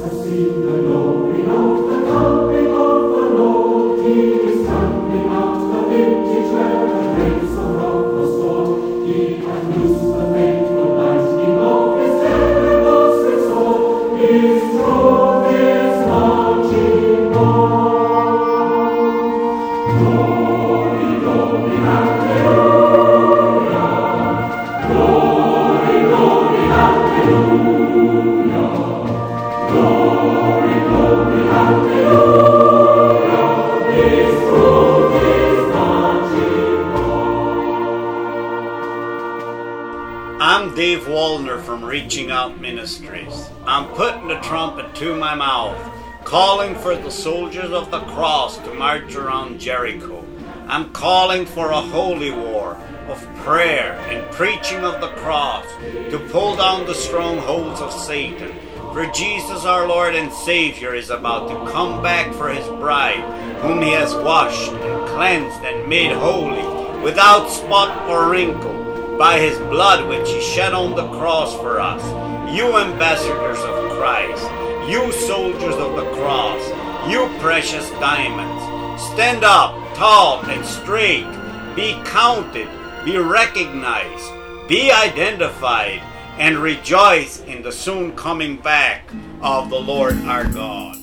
I'm Dave Wallner from Reaching Out Ministries. I'm putting the trumpet to my mouth, calling for the soldiers of the cross to march around Jericho. I'm calling for a holy war of prayer and preaching of the cross to pull down the strongholds of Satan. For Jesus our Lord and Savior is about to come back for his bride, whom he has washed and cleansed and made holy, without spot or wrinkle, by his blood which he shed on the cross for us. You ambassadors of Christ, you soldiers of the cross, you precious diamonds, stand up tall and straight, be counted, be recognized, be identified, and rejoice in the soon coming back of the Lord our God.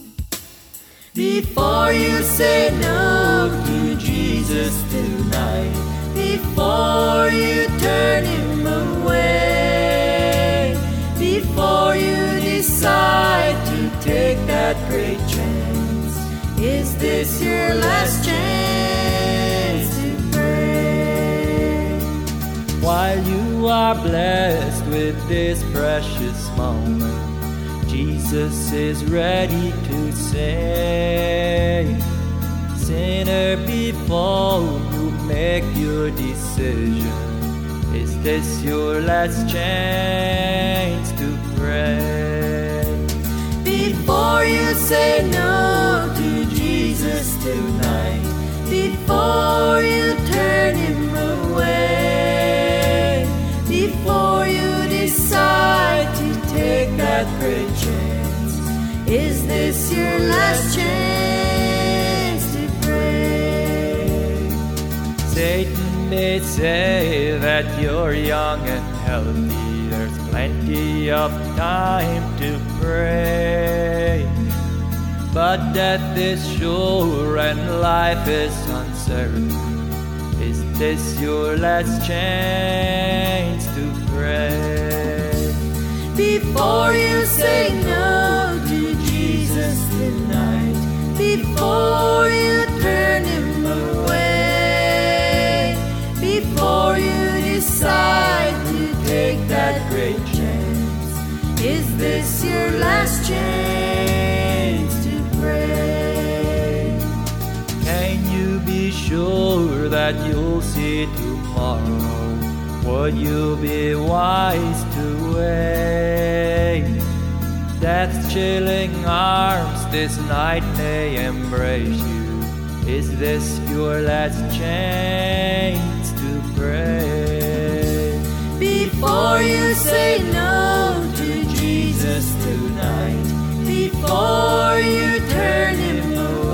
Before you say no to Jesus tonight, before you turn him away, before you decide to take that great chance, is this your last chance to pray? While you are blessed with this precious moment, Jesus is ready to say, sinner, before you make your decision, is this your last chance to pray? Before you say no to Jesus tonight, before you turn him away, before you decide to take that great chance, is this your last chance to pray? Satan may say that you're young and healthy, there's plenty of time to pray, but death is sure and life is uncertain. Is this your last chance to pray? Before you say no to Jesus tonight, before you turn him away, before you decide to take that great chance, is this your last chance to pray? Can you be sure that you'll see tomorrow? Would you be wise to wait? Death's chilling arms this night may embrace you. Is this your last chance to pray? Before you say no to Jesus tonight, before you turn him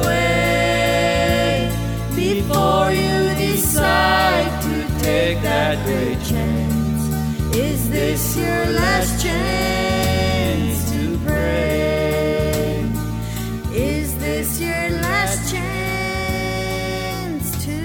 away, before you decide to take that great chance, is this your last chance to pray? Is this your last chance to?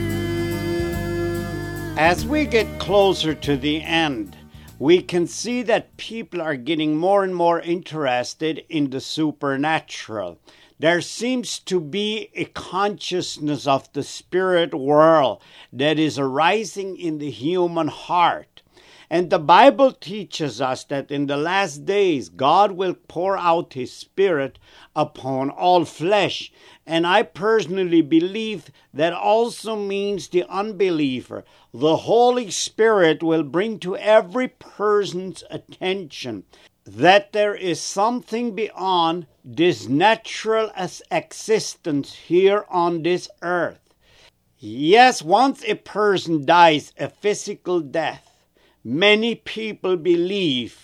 As we get closer to the end, we can see that people are getting more and more interested in the supernatural. There seems to be a consciousness of the spirit world that is arising in the human heart. And the Bible teaches us that in the last days, God will pour out his Spirit upon all flesh. And I personally believe that also means the unbeliever. The Holy Spirit will bring to every person's attention that there is something beyond this natural existence here on this earth. Yes, once a person dies a physical death, many people believe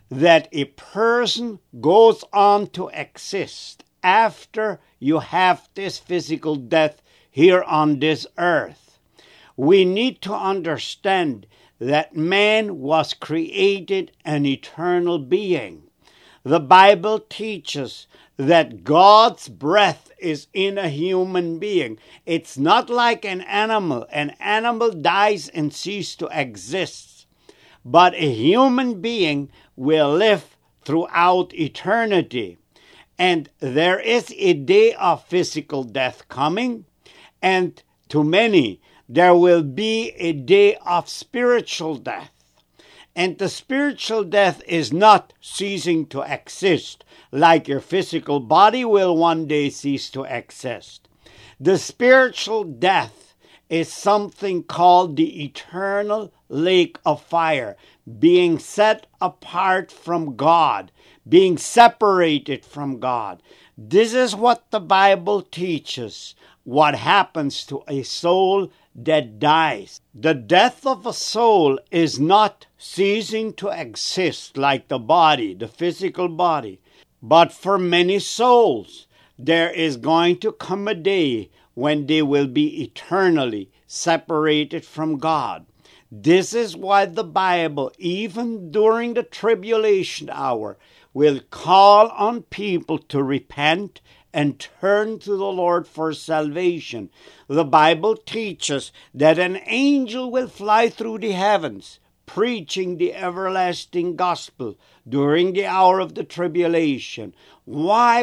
that a person goes on to exist after you have this physical death here on this earth. We need to understand that man was created an eternal being. The Bible teaches that God's breath is in a human being. It's not like an animal. An animal dies and ceases to exist. But a human being will live throughout eternity. And there is a day of physical death coming, and to many there will be a day of spiritual death. And the spiritual death is not ceasing to exist, like your physical body will one day cease to exist. The spiritual death is something called the eternal lake of fire, being set apart from God, being separated from God. This is what the Bible teaches, what happens to a soul that dies. The death of a soul is not ceasing to exist like the body, the physical body. But for many souls, there is going to come a day when they will be eternally separated from God. This is why the Bible, even during the tribulation hour, will call on people to repent and turn to the Lord for salvation. The Bible teaches that an angel will fly through the heavens, preaching the everlasting gospel during the hour of the tribulation. Why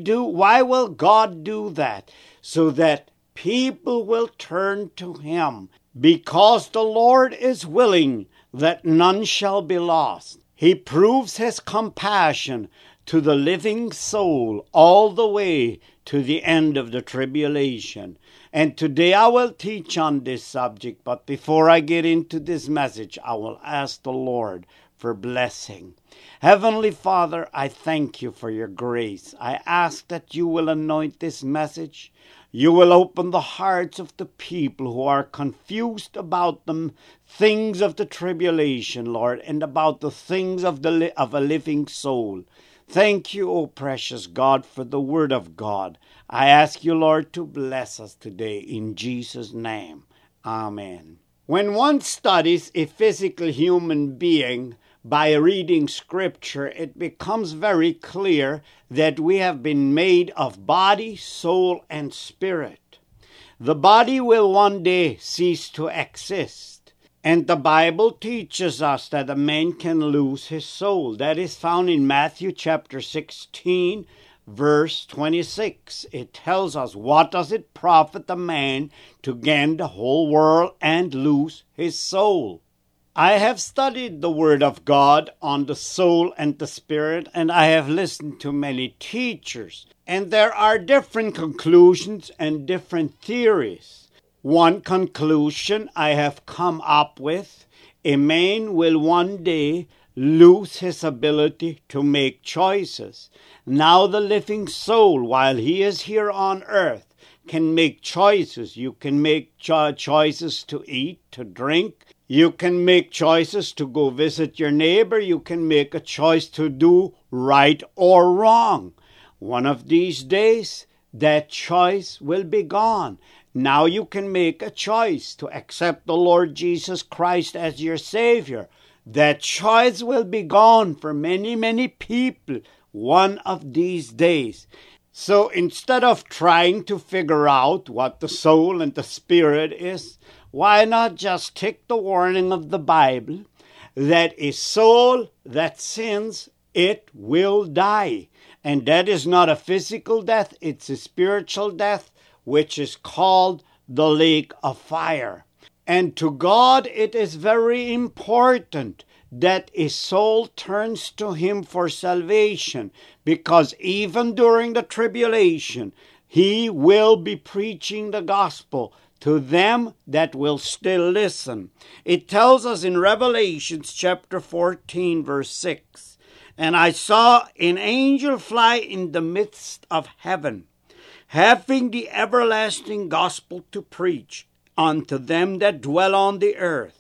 will God do that? So that people will turn to Him, because the Lord is willing that none shall be lost. He proves His compassion to the living soul all the way to the end of the tribulation. And today I will teach on this subject, but before I get into this message, I will ask the Lord for blessing. Heavenly Father, I thank you for your grace. I ask that you will anoint this message. You will open the hearts of the people who are confused about the things of the tribulation, Lord, and about the things of a living soul. Thank you, O precious God, for the word of God. I ask you, Lord, to bless us today in Jesus' name. Amen. When one studies a physical human being by reading Scripture, it becomes very clear that we have been made of body, soul, and spirit. The body will one day cease to exist. And the Bible teaches us that a man can lose his soul. That is found in Matthew chapter 16, verse 26. It tells us, what does it profit a man to gain the whole world and lose his soul? I have studied the Word of God on the soul and the spirit, and I have listened to many teachers. And there are different conclusions and different theories. One conclusion I have come up with: a man will one day lose his ability to make choices. Now the living soul, while he is here on earth, can make choices. You can make choices to eat, to drink. You can make choices to go visit your neighbor. You can make a choice to do right or wrong. One of these days, that choice will be gone. Now you can make a choice to accept the Lord Jesus Christ as your Savior. That choice will be gone for many, many people one of these days. So instead of trying to figure out what the soul and the spirit is, why not just take the warning of the Bible that a soul that sins, it will die. And that is not a physical death, it's a spiritual death, which is called the lake of fire. And to God it is very important that a soul turns to Him for salvation, because even during the tribulation, He will be preaching the gospel to them that will still listen. It tells us in Revelation chapter 14, verse 6, "And I saw an angel fly in the midst of heaven, having the everlasting gospel to preach unto them that dwell on the earth,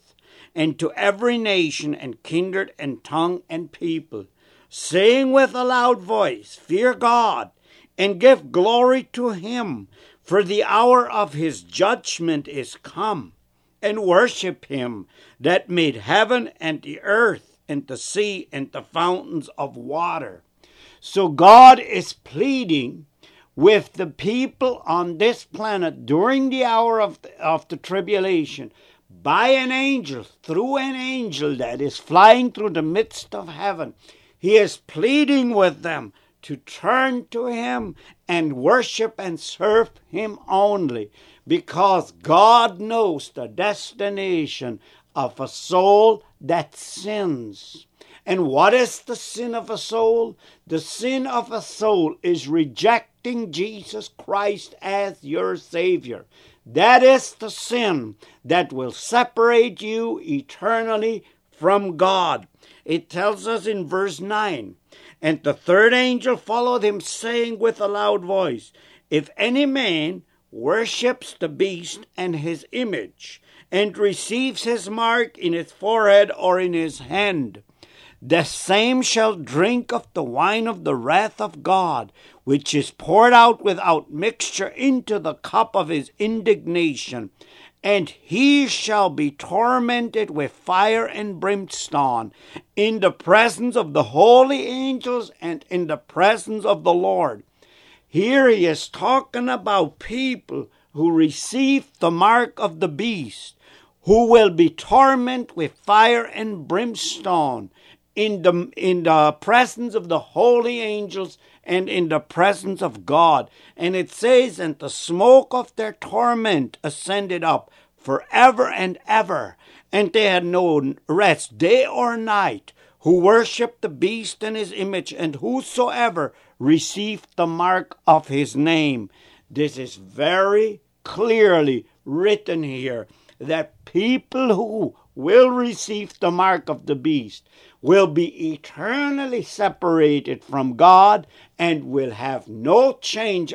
and to every nation and kindred and tongue and people, saying with a loud voice, Fear God, and give glory to him, for the hour of his judgment is come, and worship him that made heaven and the earth and the sea and the fountains of water. So God is pleading with the people on this planet during the hour of the tribulation by an angel, through an angel that is flying through the midst of heaven. He is pleading with them to turn to him and worship and serve him only, because God knows the destination of a soul that sins. And what is the sin of a soul? The sin of a soul is rejecting Jesus Christ as your Savior. That is the sin that will separate you eternally from God. It tells us in verse 9, And the third angel followed him, saying with a loud voice, If any man worships the beast and his image, and receives his mark in his forehead or in his hand, the same shall drink of the wine of the wrath of God, which is poured out without mixture into the cup of his indignation. And he shall be tormented with fire and brimstone in the presence of the holy angels and in the presence of the Lord. Here he is talking about people who receive the mark of the beast, who will be tormented with fire and brimstone in the presence of the holy angels and in the presence of God. And it says, And the smoke of their torment ascended up forever and ever, and they had no rest day or night, who worshipped the beast and his image, and whosoever received the mark of his name. This is very clearly written here, that people who will receive the mark of the beast will be eternally separated from God and will have no chance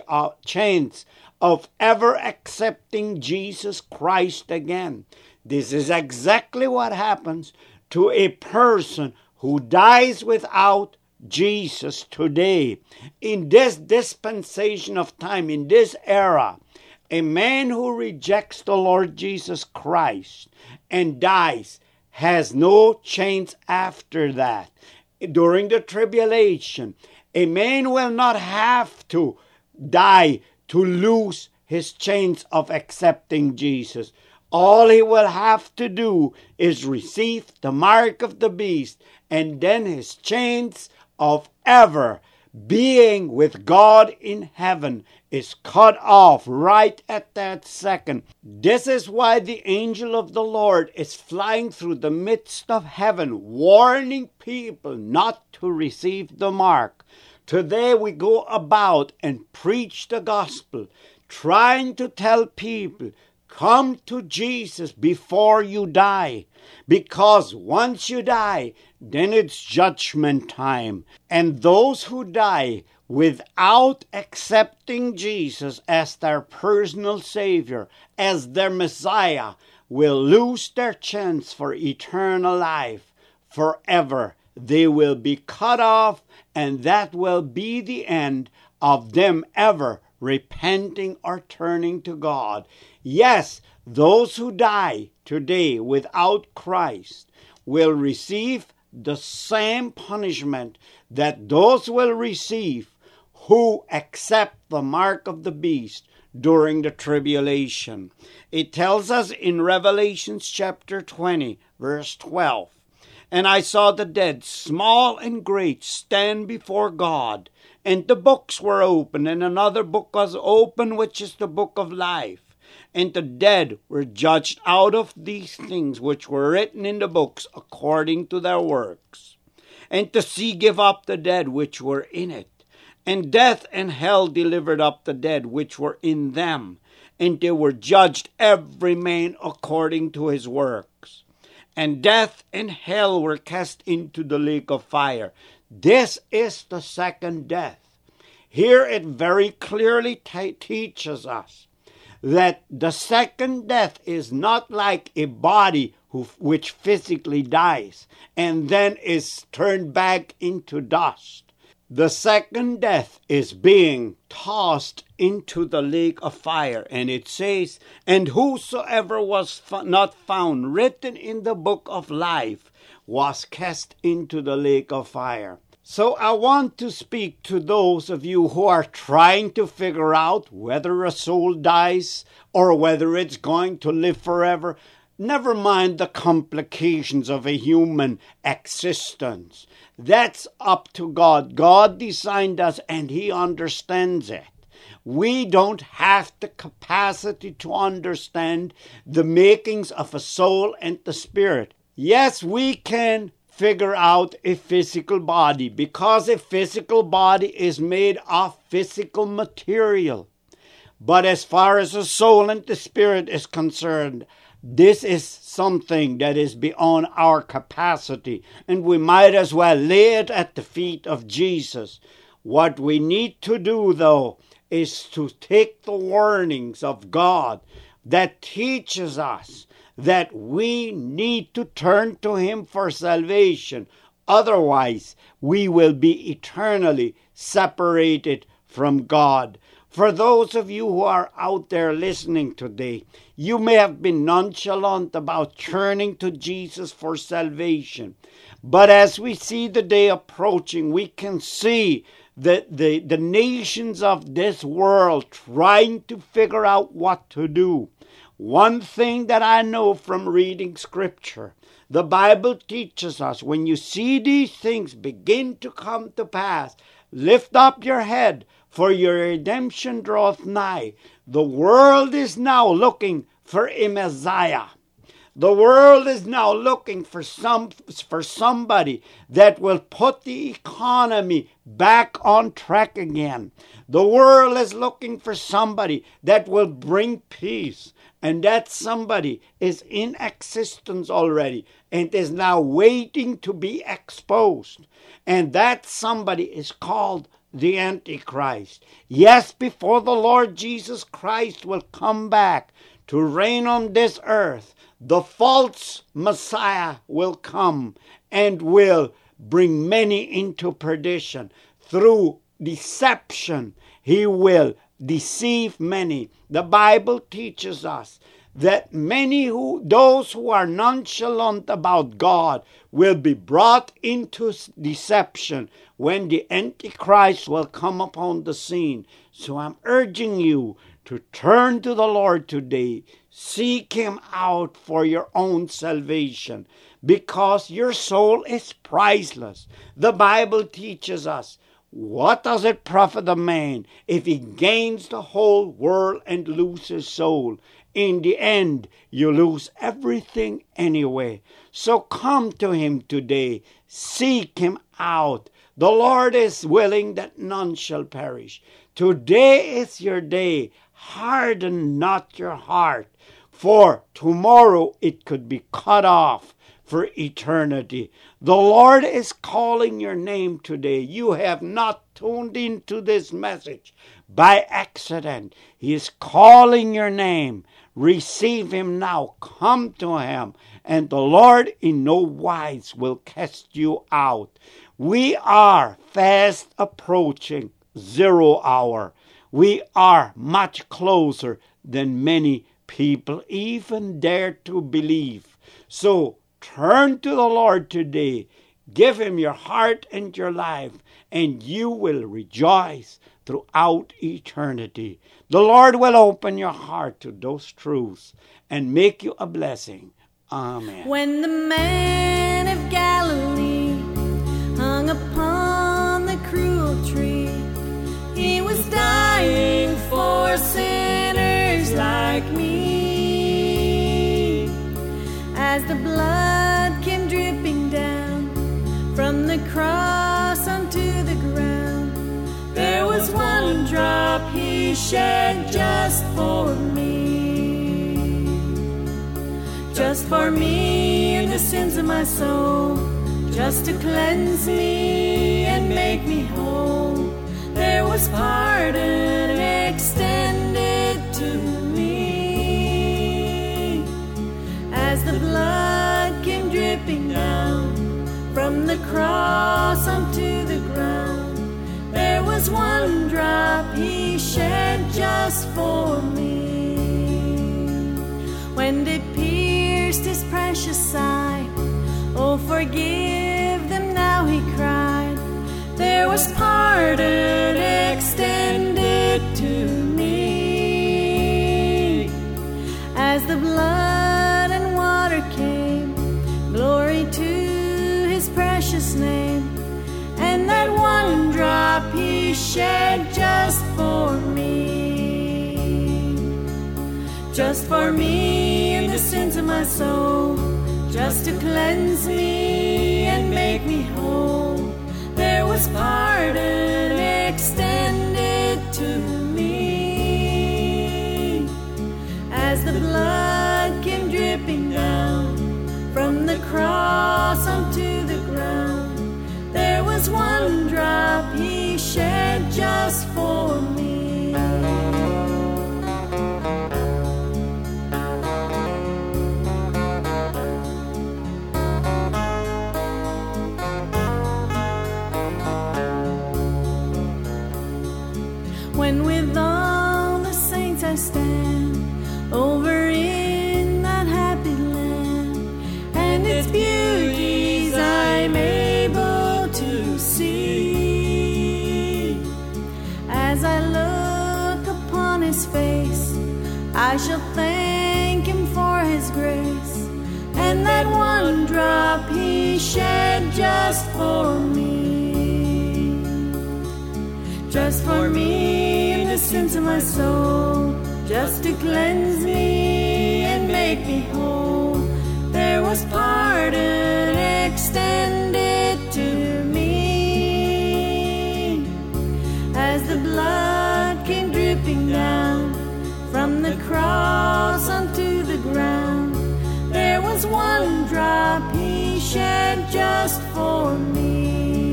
of ever accepting Jesus Christ again. This is exactly what happens to a person who dies without Jesus today. In this dispensation of time, in this era, a man who rejects the Lord Jesus Christ and dies has no chance after that. During the tribulation, a man will not have to die to lose his chance of accepting Jesus. All he will have to do is receive the mark of the beast, and then his chance of ever being with God in heaven is cut off right at that second. This is why the angel of the Lord is flying through the midst of heaven, warning people not to receive the mark. Today we go about and preach the gospel, trying to tell people, come to Jesus before you die, because once you die, then it's judgment time. And those who die without accepting Jesus as their personal Savior, as their Messiah, will lose their chance for eternal life forever. They will be cut off, and that will be the end of them ever repenting or turning to God. Yes, those who die today without Christ will receive the same punishment that those will receive who accept the mark of the beast during the tribulation. It tells us in Revelation chapter 20, verse 12, And I saw the dead, small and great, stand before God, and the books were opened, and another book was opened, which is the book of life. And the dead were judged out of these things which were written in the books according to their works. And the sea gave up the dead which were in it. And death and hell delivered up the dead which were in them. And they were judged every man according to his works. And death and hell were cast into the lake of fire. This is the second death. Here it very clearly teaches us that the second death is not like a body which physically dies and then is turned back into dust. The second death is being tossed into the lake of fire. And it says, and whosoever was not found written in the book of life was cast into the lake of fire. So I want to speak to those of you who are trying to figure out whether a soul dies or whether it's going to live forever. Never mind the complications of a human existence. That's up to God. God designed us and He understands it. We don't have the capacity to understand the makings of a soul and the spirit. Yes, we can figure out a physical body because a physical body is made of physical material. But as far as the soul and the spirit is concerned, this is something that is beyond our capacity, and we might as well lay it at the feet of Jesus. What we need to do, though, is to take the warnings of God that teaches us that we need to turn to Him for salvation. Otherwise, we will be eternally separated from God. For those of you who are out there listening today, you may have been nonchalant about turning to Jesus for salvation. But as we see the day approaching, we can see that the nations of this world trying to figure out what to do. One thing that I know from reading Scripture, the Bible teaches us, when you see these things begin to come to pass, lift up your head, for your redemption draweth nigh. The world is now looking for a Messiah. The world is now looking for somebody that will put the economy back on track again. The world is looking for somebody that will bring peace. And that somebody is in existence already and is now waiting to be exposed. And that somebody is called the Antichrist. Yes, before the Lord Jesus Christ will come back to reign on this earth, the false Messiah will come and will bring many into perdition. Through deception, he will deceive many. The Bible teaches us that those who are nonchalant about God will be brought into deception when the Antichrist will come upon the scene. So I'm urging you to turn to the Lord today. Seek Him out for your own salvation, because your soul is priceless. The Bible teaches us, what does it profit a man if he gains the whole world and loses his soul? In the end, you lose everything anyway. So come to Him today. Seek Him out. The Lord is willing that none shall perish. Today is your day. Harden not your heart, for tomorrow it could be cut off for eternity. The Lord is calling your name today. You have not tuned into this message by accident. He is calling your name. Receive Him now. Come to Him, and the Lord in no wise will cast you out. We are fast approaching 0 hour. We are much closer than many people even dare to believe. So turn to the Lord today. Give Him your heart and your life, and you will rejoice throughout eternity. The Lord will open your heart to those truths and make you a blessing. Amen. When the man of Galilee hung upon the cruel tree, He was dying for sinners like me. As the blood came dripping down from the cross onto the ground, there was one drop He shed just for me. Just for me and the sins of my soul, just to cleanse me and make me whole. There was pardon extended to me as the blood cross onto the ground, there was one drop he shed just for me. When it pierced his precious side, oh, forgive them now, he cried. There was pardon extended to me. As the blood and water came, glory to his precious name, and that one drop he shed just for me. Just for me and the sins of my soul, just to cleanse me and make me whole. There was pardon extended to me. As the blood came dripping down from the cross onto the ground, there was one drop he shed just for me. When with all the saints I stand over in that happy land, and its beauties I'm able to see. As I look upon his face, I shall thank him for his grace, and that one drop he shed just for me. Just for me and the sins of my soul, just to cleanse me and make me whole. There was pardon extended to me. As the blood came dripping down from the cross onto the ground, there was one drop he shed just for me.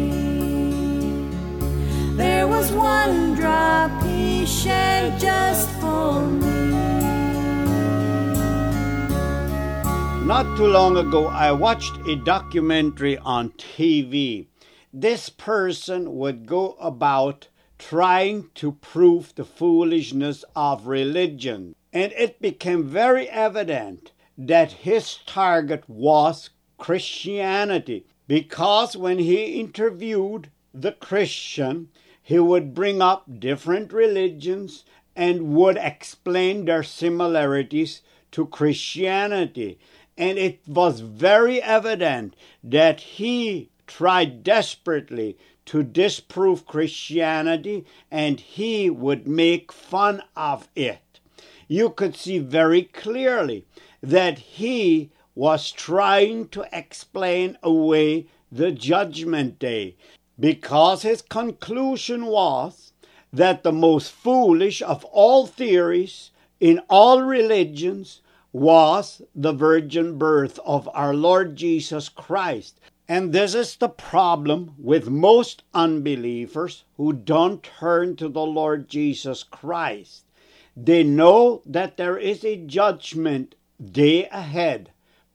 There was one drop he shed just for me. Not too long ago, I watched a documentary on TV. This person would go about trying to prove the foolishness of religion. And it became very evident that his target was Christianity, because when he interviewed the Christian, he would bring up different religions and would explain their similarities to Christianity. And it was very evident that he tried desperately to disprove Christianity, and he would make fun of it. You could see very clearly that he was trying to explain away the judgment day, because his conclusion was that the most foolish of all theories in all religions was the virgin birth of our Lord Jesus Christ. And this is the problem with most unbelievers who don't turn to the Lord Jesus Christ. They know that there is a judgment day ahead.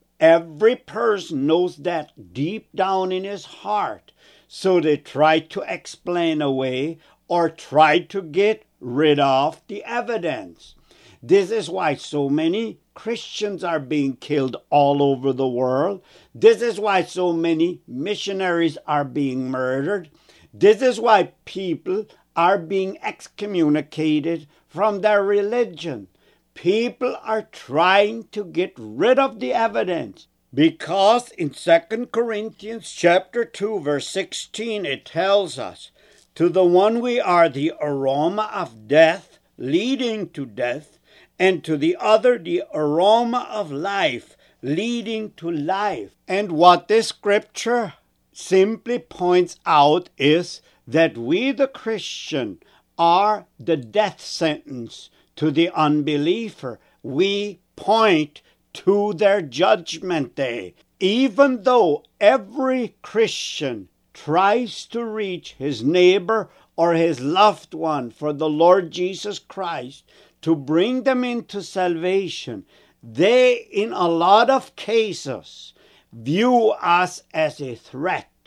Every person knows that deep down in his heart. So they try to explain away or try to get rid of the evidence. This is why so many Christians are being killed all over the world. This is why so many missionaries are being murdered. This is why people are being excommunicated from their religion. People are trying to get rid of the evidence. Because in 2 Corinthians chapter 2, verse 16, it tells us, to the one we are the aroma of death, leading to death, and to the other the aroma of life, leading to life. And what this scripture simply points out is that we, the Christian, are the death sentence to the unbeliever. We point to their judgment day. Even though every Christian tries to reach his neighbor or his loved one for the Lord Jesus Christ to bring them into salvation, they, in a lot of cases, view us as a threat.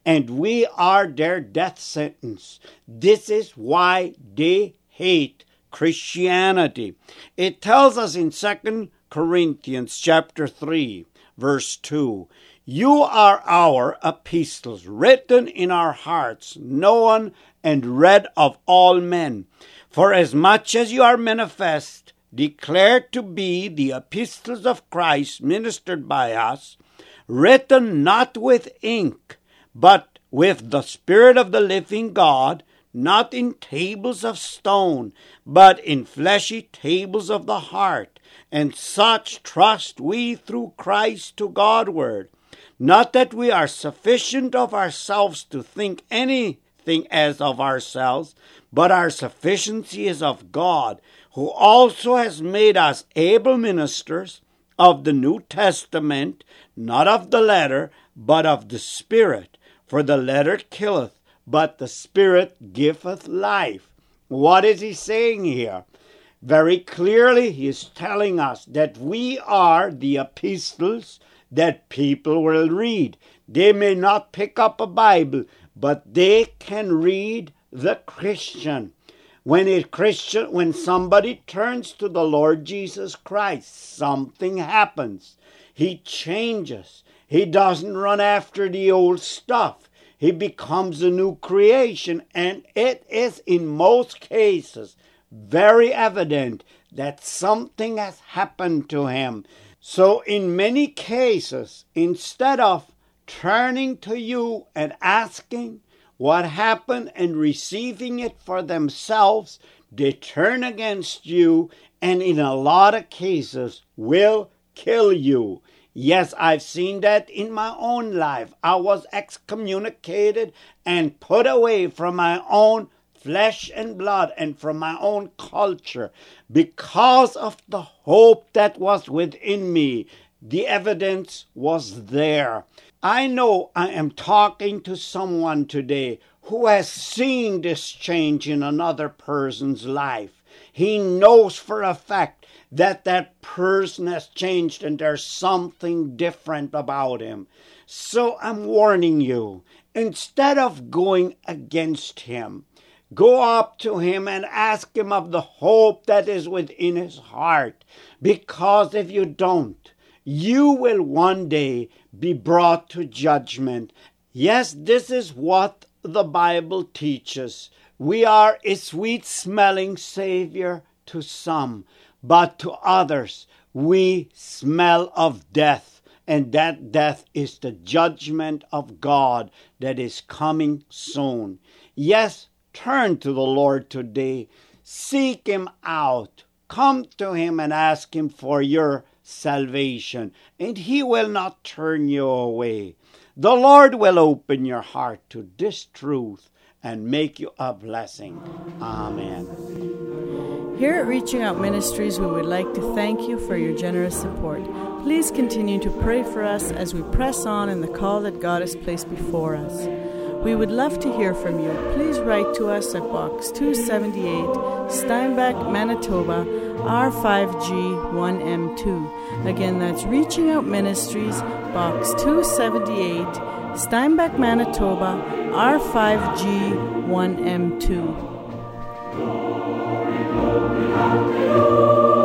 and we are their death sentence. This is why they hate Christianity. It tells us in 2 Corinthians chapter 3, verse 2, "You are our epistles, written in our hearts, known and read of all men. For as much as you are manifest, declared to be the epistles of Christ ministered by us, written not with ink, but with the Spirit of the living God, not in tables of stone, but in fleshy tables of the heart. And such trust we through Christ to Godward. Not that we are sufficient of ourselves to think anything as of ourselves, but our sufficiency is of God, who also has made us able ministers of the New Testament, not of the letter, but of the Spirit. For the letter killeth, but the Spirit giveth life." What is he saying here? Very clearly, he is telling us that we are the epistles that people will read. They may not pick up a Bible, but they can read the Christian. When somebody turns to the Lord Jesus Christ, something happens. He changes. He doesn't run after the old stuff. He becomes a new creation, and it is in most cases very evident that something has happened to him. So in many cases, instead of turning to you and asking what happened and receiving it for themselves, they turn against you and in a lot of cases will kill you. Yes, I've seen that in my own life. I was excommunicated and put away from my own flesh and blood and from my own culture because of the hope that was within me. The evidence was there. I know I am talking to someone today who has seen this change in another person's life. He knows for a fact that that person has changed and there's something different about him. So I'm warning you, instead of going against him, go up to him and ask him of the hope that is within his heart. Because if you don't, you will one day be brought to judgment. Yes, this is what the Bible teaches. We are a sweet-smelling Savior to some, but to others we smell of death, and that death is the judgment of God that is coming soon. Yes, turn to the Lord today. Seek Him out. Come to Him and ask Him for your salvation, and He will not turn you away. The Lord will open your heart to this truth and make you a blessing. Amen. Here at Reaching Out Ministries, we would like to thank you for your generous support. Please continue to pray for us as we press on in the call that God has placed before us. We would love to hear from you. Please write to us at Box 278, Steinbach, Manitoba, R5G1M2. Again, that's Reaching Out Ministries, Box 278, Steinbach, Manitoba, R5G1M2.